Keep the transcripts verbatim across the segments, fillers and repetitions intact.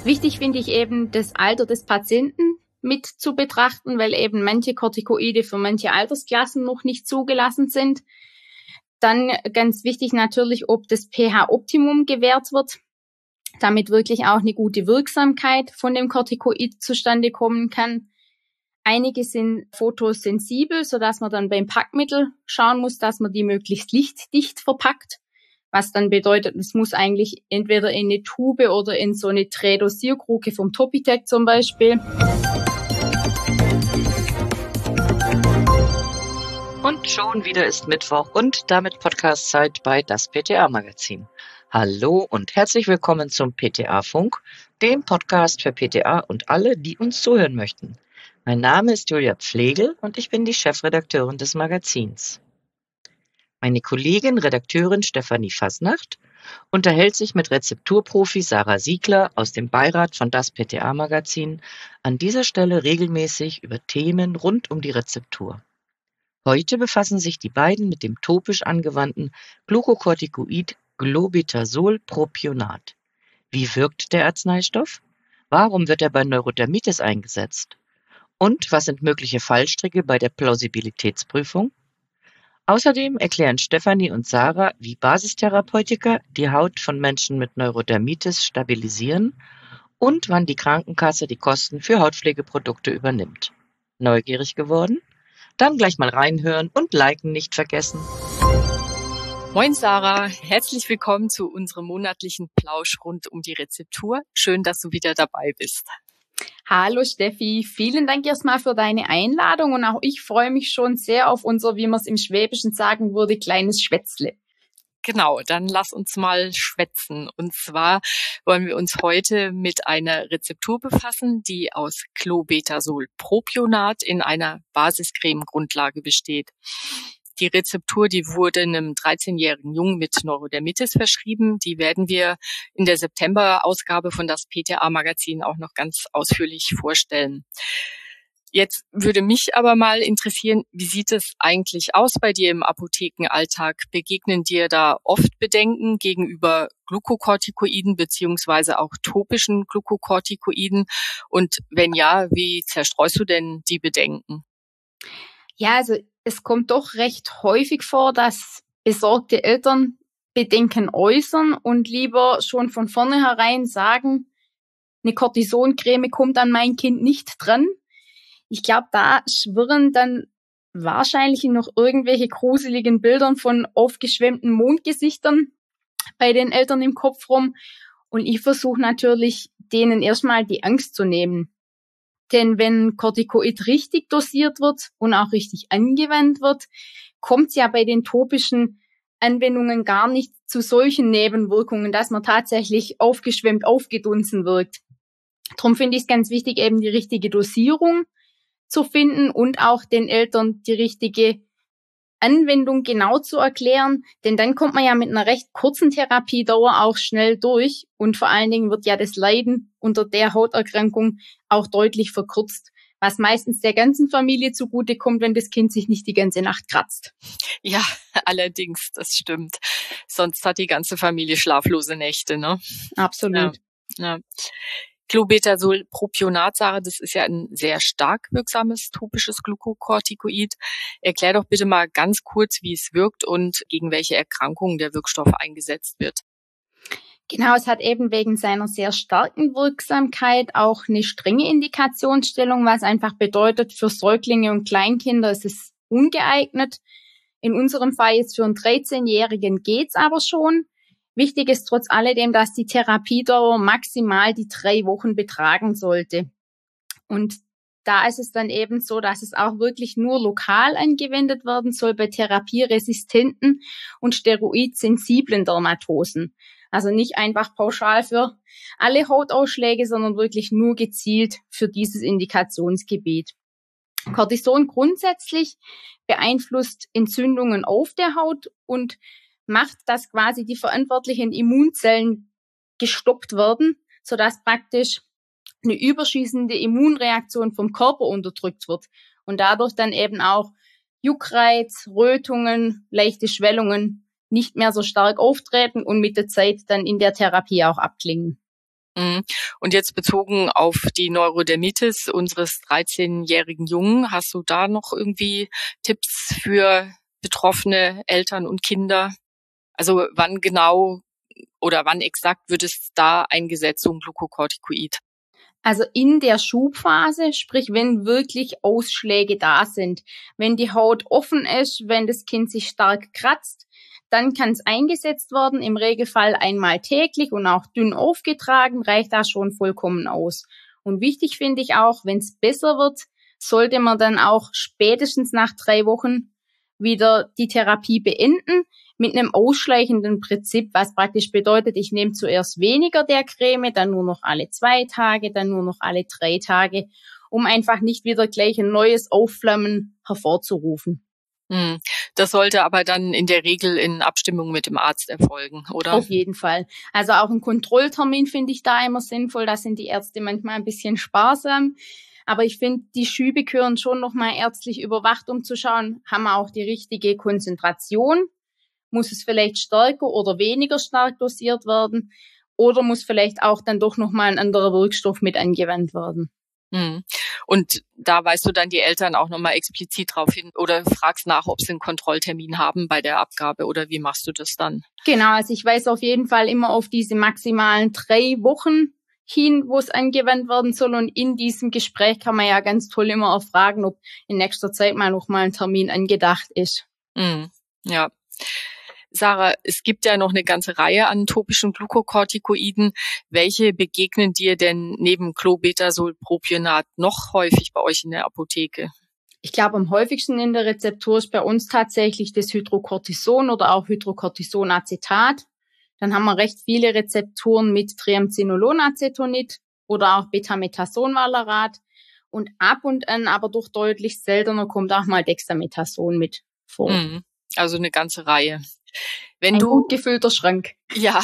Wichtig finde ich eben, das Alter des Patienten mit zu betrachten, weil eben manche Corticoide für manche Altersklassen noch nicht zugelassen sind. Dann ganz wichtig natürlich, ob das pH-Optimum gewährt wird, damit wirklich auch eine gute Wirksamkeit von dem Corticoid zustande kommen kann. Einige sind photosensibel, sodass man dann beim Packmittel schauen muss, dass man die möglichst lichtdicht verpackt. Was dann bedeutet, es muss eigentlich entweder in eine Tube oder in so eine Dreh-Dosierkruke vom Topitec zum Beispiel. Und schon wieder ist Mittwoch und damit Podcast-Zeit bei das P T A-Magazin. Hallo und herzlich willkommen zum P T A-Funk, dem Podcast für P T A und alle, die uns zuhören möchten. Mein Name ist Julia Pflegel und ich bin die Chefredakteurin des Magazins. Meine Kollegin, Redakteurin Stefanie Fasnacht, unterhält sich mit Rezepturprofi Sarah Siegler aus dem Beirat von das P T A-Magazin an dieser Stelle regelmäßig über Themen rund um die Rezeptur. Heute befassen sich die beiden mit dem topisch angewandten Glucocorticoid Clobetasol Propionat. Wie wirkt der Arzneistoff? Warum wird er bei Neurodermitis eingesetzt? Und was sind mögliche Fallstricke bei der Plausibilitätsprüfung? Außerdem erklären Stefanie und Sarah, wie Basistherapeutika die Haut von Menschen mit Neurodermitis stabilisieren und wann die Krankenkasse die Kosten für Hautpflegeprodukte übernimmt. Neugierig geworden? Dann gleich mal reinhören und liken nicht vergessen. Moin Sarah, herzlich willkommen zu unserem monatlichen Plausch rund um die Rezeptur. Schön, dass du wieder dabei bist. Hallo Steffi, vielen Dank erstmal für deine Einladung und auch ich freue mich schon sehr auf unser, wie man es im Schwäbischen sagen würde, kleines Schwätzle. Genau, dann lass uns mal schwätzen. Und zwar wollen wir uns heute mit einer Rezeptur befassen, die aus Clobetasol Propionat in einer Basiscreme-Grundlage besteht. Die Rezeptur, die wurde einem dreizehnjährigen Jungen mit Neurodermitis verschrieben. Die werden wir in der September-Ausgabe von das P T A-Magazin auch noch ganz ausführlich vorstellen. Jetzt würde mich aber mal interessieren, wie sieht es eigentlich aus bei dir im Apothekenalltag? Begegnen dir da oft Bedenken gegenüber Glucocorticoiden beziehungsweise auch topischen Glucocorticoiden? Und wenn ja, wie zerstreust du denn die Bedenken? Ja, also es kommt doch recht häufig vor, dass besorgte Eltern Bedenken äußern und lieber schon von vornherein sagen, eine Cortisoncreme kommt an mein Kind nicht dran. Ich glaube, da schwirren dann wahrscheinlich noch irgendwelche gruseligen Bildern von aufgeschwemmten Mondgesichtern bei den Eltern im Kopf rum. Und ich versuche natürlich, denen erstmal die Angst zu nehmen. Denn wenn Corticoid richtig dosiert wird und auch richtig angewendet wird, kommt es ja bei den topischen Anwendungen gar nicht zu solchen Nebenwirkungen, dass man tatsächlich aufgeschwemmt, aufgedunsen wirkt. Darum finde ich es ganz wichtig, eben die richtige Dosierung zu finden und auch den Eltern die richtige Anwendung genau zu erklären, denn dann kommt man ja mit einer recht kurzen Therapiedauer auch schnell durch und vor allen Dingen wird ja das Leiden unter der Hauterkrankung auch deutlich verkürzt, was meistens der ganzen Familie zugutekommt, wenn das Kind sich nicht die ganze Nacht kratzt. Ja, allerdings, das stimmt. Sonst hat die ganze Familie schlaflose Nächte, ne? Absolut. Ja, ja. Clobetasol Propionat, Sarah, das ist ja ein sehr stark wirksames topisches Glucocorticoid. Erklär doch bitte mal ganz kurz, wie es wirkt und gegen welche Erkrankungen der Wirkstoff eingesetzt wird. Genau, es hat eben wegen seiner sehr starken Wirksamkeit auch eine strenge Indikationsstellung, was einfach bedeutet, für Säuglinge und Kleinkinder ist es ungeeignet. In unserem Fall jetzt für einen dreizehnjährigen geht's aber schon. Wichtig ist trotz alledem, dass die Therapiedauer maximal die drei Wochen betragen sollte. Und da ist es dann eben so, dass es auch wirklich nur lokal angewendet werden soll bei therapieresistenten und steroidsensiblen Dermatosen. Also nicht einfach pauschal für alle Hautausschläge, sondern wirklich nur gezielt für dieses Indikationsgebiet. Cortison grundsätzlich beeinflusst Entzündungen auf der Haut und macht, dass quasi die verantwortlichen Immunzellen gestoppt werden, sodass praktisch eine überschießende Immunreaktion vom Körper unterdrückt wird und dadurch dann eben auch Juckreiz, Rötungen, leichte Schwellungen nicht mehr so stark auftreten und mit der Zeit dann in der Therapie auch abklingen. Und jetzt bezogen auf die Neurodermitis unseres dreizehnjährigen Jungen, hast du da noch irgendwie Tipps für betroffene Eltern und Kinder? Also wann genau oder wann exakt wird es da eingesetzt, so ein Glucocorticoid? Also in der Schubphase, sprich wenn wirklich Ausschläge da sind. Wenn die Haut offen ist, wenn das Kind sich stark kratzt, dann kann es eingesetzt werden, im Regelfall einmal täglich und auch dünn aufgetragen, reicht da schon vollkommen aus. Und wichtig finde ich auch, wenn es besser wird, sollte man dann auch spätestens nach drei Wochen wieder die Therapie beenden mit einem ausschleichenden Prinzip, was praktisch bedeutet, ich nehme zuerst weniger der Creme, dann nur noch alle zwei Tage, dann nur noch alle drei Tage, um einfach nicht wieder gleich ein neues Aufflammen hervorzurufen. Das sollte aber dann in der Regel in Abstimmung mit dem Arzt erfolgen, oder? Auf jeden Fall. Also auch ein Kontrolltermin finde ich da immer sinnvoll. Da sind die Ärzte manchmal ein bisschen sparsam. Aber ich finde, die Schübe gehören schon nochmal ärztlich überwacht, um zu schauen, haben wir auch die richtige Konzentration? Muss es vielleicht stärker oder weniger stark dosiert werden? Oder muss vielleicht auch dann doch nochmal ein anderer Wirkstoff mit angewandt werden? Und da weist du dann die Eltern auch nochmal explizit drauf hin oder fragst nach, ob sie einen Kontrolltermin haben bei der Abgabe oder wie machst du das dann? Genau, also ich weise auf jeden Fall immer auf diese maximalen drei Wochen hin, wo es angewandt werden soll, und in diesem Gespräch kann man ja ganz toll immer erfragen, ob in nächster Zeit mal nochmal ein Termin angedacht ist. Mhm. Ja. Sarah, es gibt ja noch eine ganze Reihe an topischen Glucocorticoiden. Welche begegnen dir denn neben Clobetasol-Propionat noch häufig bei euch in der Apotheke? Ich glaube, am häufigsten in der Rezeptur ist bei uns tatsächlich das Hydrocortison oder auch Hydrocortisonacetat. Dann haben wir recht viele Rezepturen mit Triamcinolonacetonid oder auch Betamethasonvalerat. Und ab und an, aber doch deutlich seltener, kommt auch mal Dexamethason mit vor. Mhm. Also eine ganze Reihe. Wenn Ein du, gut gefüllter Schrank. Ja.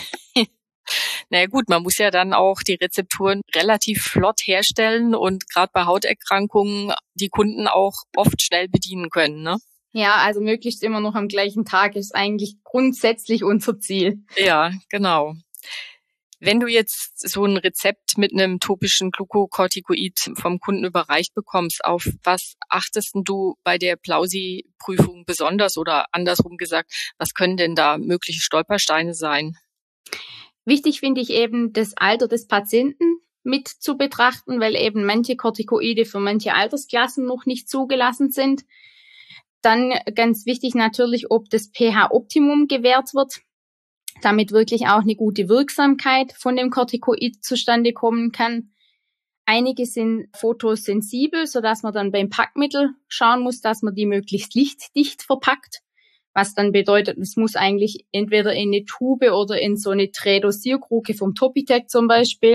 Naja gut, man muss ja dann auch die Rezepturen relativ flott herstellen und gerade bei Hauterkrankungen die Kunden auch oft schnell bedienen können, ne? Ja, also möglichst immer noch am gleichen Tag ist eigentlich grundsätzlich unser Ziel. Ja, genau. Wenn du jetzt so ein Rezept mit einem topischen Glucocorticoid vom Kunden überreicht bekommst, auf was achtest du bei der Plausi-Prüfung besonders, oder andersrum gesagt, was können denn da mögliche Stolpersteine sein? Wichtig finde ich eben, das Alter des Patienten mit zu betrachten, weil eben manche Corticoide für manche Altersklassen noch nicht zugelassen sind. Dann ganz wichtig natürlich, ob das pH-Optimum gewährt wird, damit wirklich auch eine gute Wirksamkeit von dem Corticoid zustande kommen kann. Einige sind photosensibel, sodass man dann beim Packmittel schauen muss, dass man die möglichst lichtdicht verpackt, was dann bedeutet, es muss eigentlich entweder in eine Tube oder in so eine Trädosierkruke vom Topitec zum Beispiel.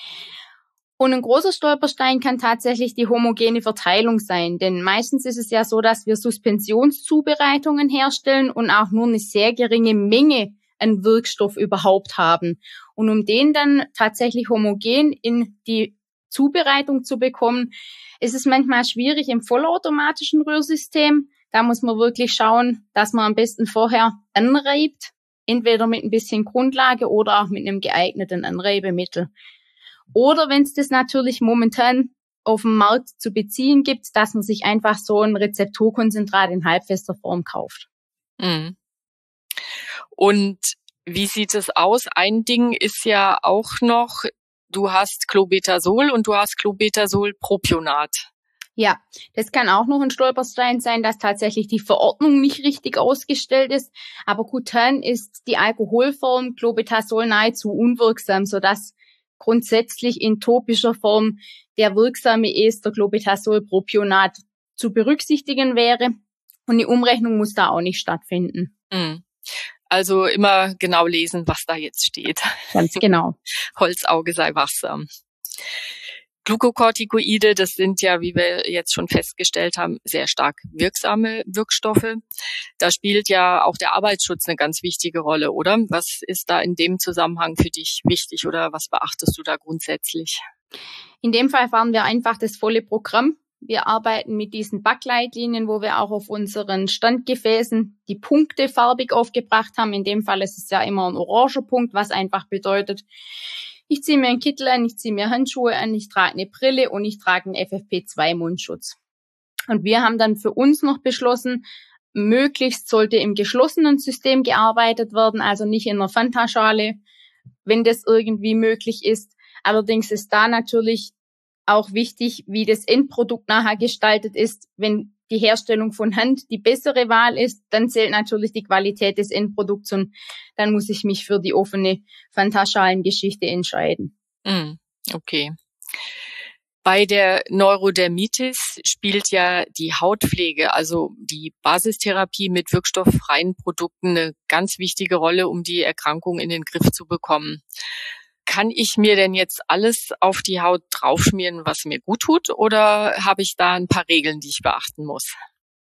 Und ein großer Stolperstein kann tatsächlich die homogene Verteilung sein, denn meistens ist es ja so, dass wir Suspensionszubereitungen herstellen und auch nur eine sehr geringe Menge an Wirkstoff überhaupt haben. Und um den dann tatsächlich homogen in die Zubereitung zu bekommen, ist es manchmal schwierig im vollautomatischen Rührsystem. Da muss man wirklich schauen, dass man am besten vorher anreibt, entweder mit ein bisschen Grundlage oder auch mit einem geeigneten Anreibemittel. Oder wenn es das natürlich momentan auf dem Markt zu beziehen gibt, dass man sich einfach so ein Rezepturkonzentrat in halbfester Form kauft. Mhm. Und wie sieht es aus? Ein Ding ist ja auch noch, du hast Clobetasol und du hast Clobetasol-Propionat. Ja, das kann auch noch ein Stolperstein sein, dass tatsächlich die Verordnung nicht richtig ausgestellt ist. Aber kutan ist die Alkoholform Clobetasol nahezu unwirksam, sodass grundsätzlich in topischer Form der wirksame Ester Clobetasol-Propionat zu berücksichtigen wäre. Und die Umrechnung muss da auch nicht stattfinden. Mhm. Also immer genau lesen, was da jetzt steht. Ganz genau. Holzauge sei wachsam. Glucocorticoide, das sind ja, wie wir jetzt schon festgestellt haben, sehr stark wirksame Wirkstoffe. Da spielt ja auch der Arbeitsschutz eine ganz wichtige Rolle, oder? Was ist da in dem Zusammenhang für dich wichtig oder was beachtest du da grundsätzlich? In dem Fall fahren wir einfach das volle Programm. Wir arbeiten mit diesen Backleitlinien, wo wir auch auf unseren Standgefäßen die Punkte farbig aufgebracht haben. In dem Fall ist es ja immer ein oranger Punkt, was einfach bedeutet, ich ziehe mir einen Kittel an, ich ziehe mir Handschuhe an, ich trage eine Brille und ich trage einen F F P zwei Mundschutz. Und wir haben dann für uns noch beschlossen, möglichst sollte im geschlossenen System gearbeitet werden, also nicht in einer Fanta-Schale, wenn das irgendwie möglich ist. Allerdings ist da natürlich auch wichtig, wie das Endprodukt nachher gestaltet ist. Wenn die Herstellung von Hand die bessere Wahl ist, dann zählt natürlich die Qualität des Endprodukts und dann muss ich mich für die offene Fanta-Schalen-Geschichte entscheiden. Mm, okay. Bei der Neurodermitis spielt ja die Hautpflege, also die Basistherapie mit wirkstofffreien Produkten, eine ganz wichtige Rolle, um die Erkrankung in den Griff zu bekommen. Kann ich mir denn jetzt alles auf die Haut draufschmieren, was mir gut tut, oder habe ich da ein paar Regeln, die ich beachten muss?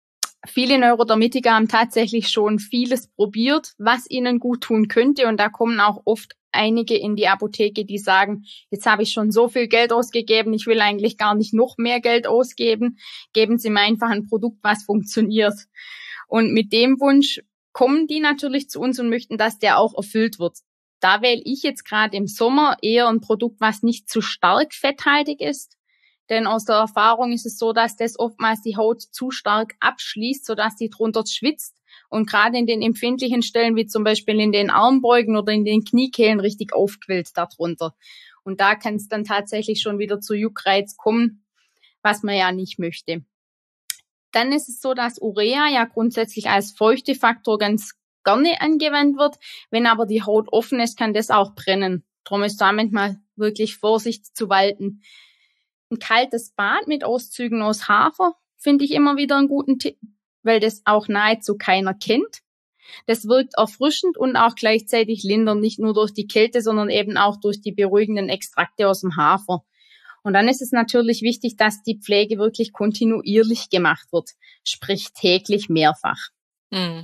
Viele Neurodermitiker haben tatsächlich schon vieles probiert, was ihnen gut tun könnte. Und da kommen auch oft einige in die Apotheke, die sagen, jetzt habe ich schon so viel Geld ausgegeben, ich will eigentlich gar nicht noch mehr Geld ausgeben. Geben Sie mir einfach ein Produkt, was funktioniert. Und mit dem Wunsch kommen die natürlich zu uns und möchten, dass der auch erfüllt wird. Da wähle ich jetzt gerade im Sommer eher ein Produkt, was nicht zu stark fetthaltig ist. Denn aus der Erfahrung ist es so, dass das oftmals die Haut zu stark abschließt, sodass die drunter schwitzt und gerade in den empfindlichen Stellen, wie zum Beispiel in den Armbeugen oder in den Kniekehlen, richtig aufquillt darunter. Und da kann es dann tatsächlich schon wieder zu Juckreiz kommen, was man ja nicht möchte. Dann ist es so, dass Urea ja grundsätzlich als Feuchtefaktor ganz gerne angewendet wird. Wenn aber die Haut offen ist, kann das auch brennen. Darum ist da manchmal wirklich Vorsicht zu walten. Ein kaltes Bad mit Auszügen aus Hafer finde ich immer wieder einen guten Tipp, weil das auch nahezu keiner kennt. Das wirkt erfrischend und auch gleichzeitig lindernd, nicht nur durch die Kälte, sondern eben auch durch die beruhigenden Extrakte aus dem Hafer. Und dann ist es natürlich wichtig, dass die Pflege wirklich kontinuierlich gemacht wird, sprich täglich mehrfach. Hm.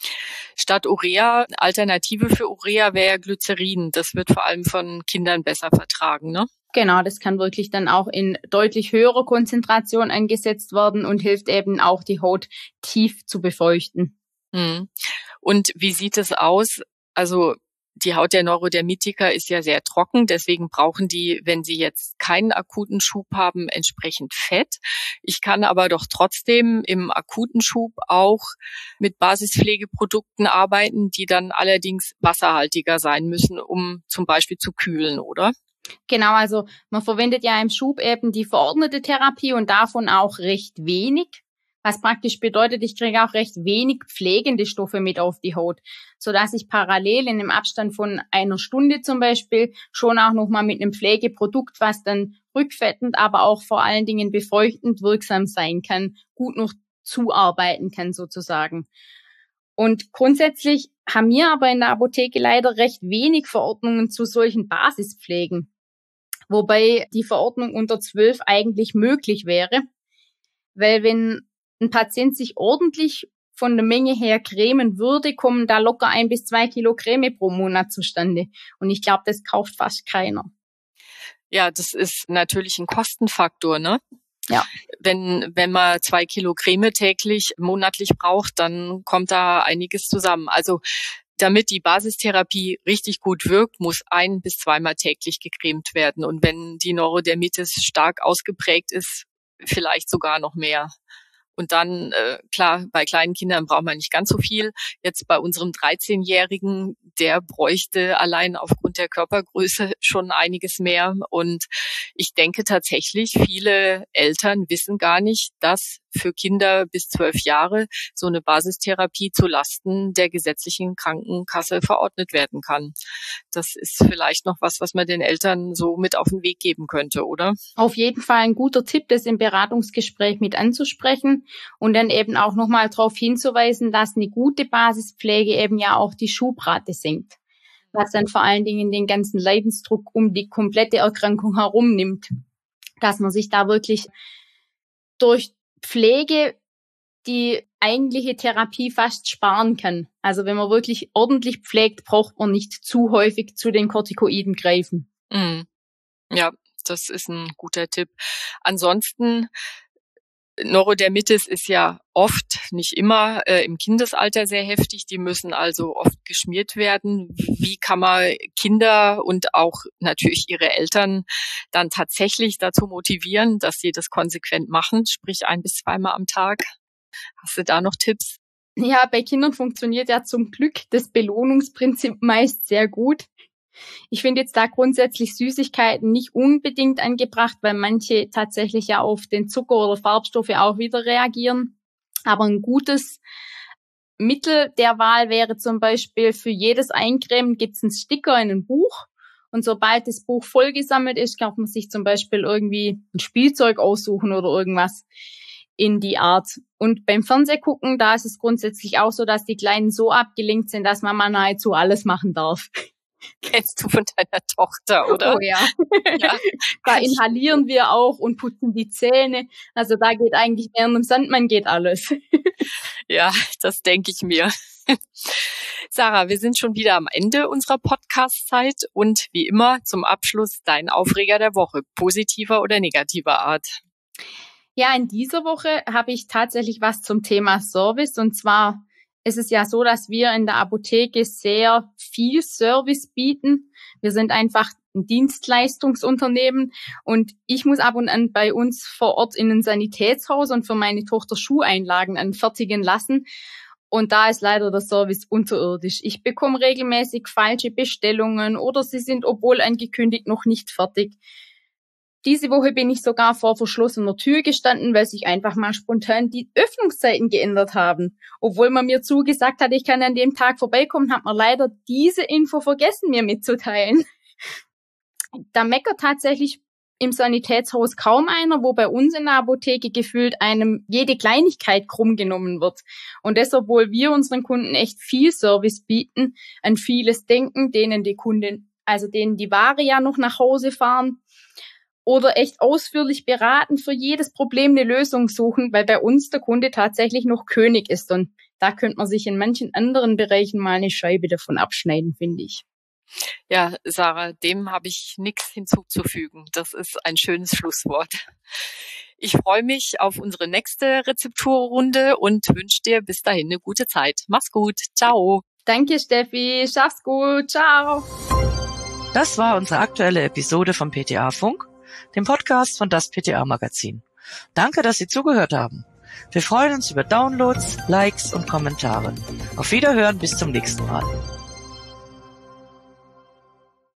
Statt Urea, Alternative für Urea wäre ja Glycerin. Das wird vor allem von Kindern besser vertragen, ne? Genau, das kann wirklich dann auch in deutlich höherer Konzentration eingesetzt werden und hilft eben auch, die Haut tief zu befeuchten. Hm. Und wie sieht es aus? Also die Haut der Neurodermitiker ist ja sehr trocken, deswegen brauchen die, wenn sie jetzt keinen akuten Schub haben, entsprechend Fett. Ich kann aber doch trotzdem im akuten Schub auch mit Basispflegeprodukten arbeiten, die dann allerdings wasserhaltiger sein müssen, um zum Beispiel zu kühlen, oder? Genau, also man verwendet ja im Schub eben die verordnete Therapie und davon auch recht wenig. Was praktisch bedeutet, ich kriege auch recht wenig pflegende Stoffe mit auf die Haut, sodass ich parallel in einem Abstand von einer Stunde zum Beispiel schon auch nochmal mit einem Pflegeprodukt, was dann rückfettend, aber auch vor allen Dingen befeuchtend wirksam sein kann, gut noch zuarbeiten kann sozusagen. Und grundsätzlich haben wir aber in der Apotheke leider recht wenig Verordnungen zu solchen Basispflegen, wobei die Verordnung unter zwölf eigentlich möglich wäre, weil wenn ein Patient sich ordentlich von der Menge her cremen würde, kommen da locker ein bis zwei Kilo Creme pro Monat zustande. Und ich glaube, das kauft fast keiner. Ja, das ist natürlich ein Kostenfaktor, ne? Ja. Wenn, wenn man zwei Kilo Creme täglich monatlich braucht, dann kommt da einiges zusammen. Also, damit die Basistherapie richtig gut wirkt, muss ein- bis zweimal täglich gecremt werden. Und wenn die Neurodermitis stark ausgeprägt ist, vielleicht sogar noch mehr. Und dann, äh, klar, bei kleinen Kindern braucht man nicht ganz so viel. Jetzt bei unserem dreizehnjährigen, der bräuchte allein aufgrund der Körpergröße schon einiges mehr. Und ich denke tatsächlich, viele Eltern wissen gar nicht, dass für Kinder bis zwölf Jahre so eine Basistherapie zu Lasten der gesetzlichen Krankenkasse verordnet werden kann. Das ist vielleicht noch was, was man den Eltern so mit auf den Weg geben könnte, oder? Auf jeden Fall ein guter Tipp, das im Beratungsgespräch mit anzusprechen und dann eben auch nochmal darauf hinzuweisen, dass eine gute Basispflege eben ja auch die Schubrate senkt, was dann vor allen Dingen den ganzen Leidensdruck um die komplette Erkrankung herum nimmt, dass man sich da wirklich durch Pflege die eigentliche Therapie fast sparen kann. Also wenn man wirklich ordentlich pflegt, braucht man nicht zu häufig zu den Corticoiden greifen. Mm. Ja, das ist ein guter Tipp. Ansonsten Neurodermitis ist ja oft, nicht immer, äh, im Kindesalter sehr heftig. Die müssen also oft geschmiert werden. Wie kann man Kinder und auch natürlich ihre Eltern dann tatsächlich dazu motivieren, dass sie das konsequent machen, sprich ein bis zweimal am Tag? Hast du da noch Tipps? Ja, bei Kindern funktioniert ja zum Glück das Belohnungsprinzip meist sehr gut. Ich finde jetzt da grundsätzlich Süßigkeiten nicht unbedingt angebracht, weil manche tatsächlich ja auf den Zucker oder Farbstoffe auch wieder reagieren. Aber ein gutes Mittel der Wahl wäre zum Beispiel, für jedes Eincremen gibt es einen Sticker in ein Buch. Und sobald das Buch vollgesammelt ist, kann man sich zum Beispiel irgendwie ein Spielzeug aussuchen oder irgendwas in die Art. Und beim Fernsehgucken, da ist es grundsätzlich auch so, dass die Kleinen so abgelenkt sind, dass man mal nahezu alles machen darf. Kennst du von deiner Tochter, oder? Oh ja. ja. Da inhalieren wir auch und putzen die Zähne. Also da geht eigentlich während dem Sandmann geht alles. Ja, das denke ich mir. Sarah, wir sind schon wieder am Ende unserer Podcast-Zeit und wie immer zum Abschluss dein Aufreger der Woche, positiver oder negativer Art. Ja, in dieser Woche habe ich tatsächlich was zum Thema Service, und zwar ist es ja so, dass wir in der Apotheke sehr viel Service bieten. Wir sind einfach ein Dienstleistungsunternehmen und ich muss ab und an bei uns vor Ort in ein Sanitätshaus und für meine Tochter Schuheinlagen anfertigen lassen. Und da ist leider der Service unterirdisch. Ich bekomme regelmäßig falsche Bestellungen oder sie sind, obwohl angekündigt, noch nicht fertig. Diese Woche bin ich sogar vor verschlossener Tür gestanden, weil sich einfach mal spontan die Öffnungszeiten geändert haben. Obwohl man mir zugesagt hat, ich kann an dem Tag vorbeikommen, hat man leider diese Info vergessen, mir mitzuteilen. Da meckert tatsächlich im Sanitätshaus kaum einer, wo bei uns in der Apotheke gefühlt einem jede Kleinigkeit krumm genommen wird. Und deshalb, obwohl wir unseren Kunden echt viel Service bieten, an vieles denken, denen die Kunden, also denen die Ware ja noch nach Hause fahren, oder echt ausführlich beraten, für jedes Problem eine Lösung suchen, weil bei uns der Kunde tatsächlich noch König ist. Und da könnte man sich in manchen anderen Bereichen mal eine Scheibe davon abschneiden, finde ich. Ja, Sarah, dem habe ich nichts hinzuzufügen. Das ist ein schönes Schlusswort. Ich freue mich auf unsere nächste Rezepturrunde und wünsche dir bis dahin eine gute Zeit. Mach's gut. Ciao. Danke, Steffi. Schaff's gut. Ciao. Das war unsere aktuelle Episode vom P T A-Funk, dem Podcast von das P T A-Magazin. Danke, dass Sie zugehört haben. Wir freuen uns über Downloads, Likes und Kommentare. Auf Wiederhören, bis zum nächsten Mal.